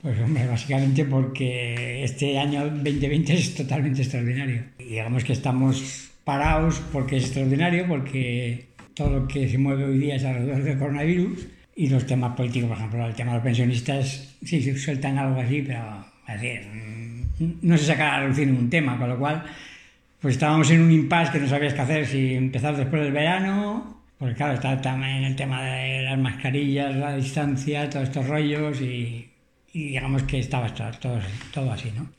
Pues hombre, básicamente porque este año 2020 es totalmente extraordinario. Y digamos que estamos parados porque es extraordinario, porque todo lo que se mueve hoy día es alrededor del coronavirus y los temas políticos, por ejemplo, el tema de los pensionistas, sí, sí sueltan algo así, pero es decir, no se saca a relucir ningún tema, con lo cual pues estábamos en un impasse que no sabías qué hacer, si empezar después del verano, porque claro, está también el tema de las mascarillas, la distancia, todos estos rollos y digamos que estaba todo así, ¿no?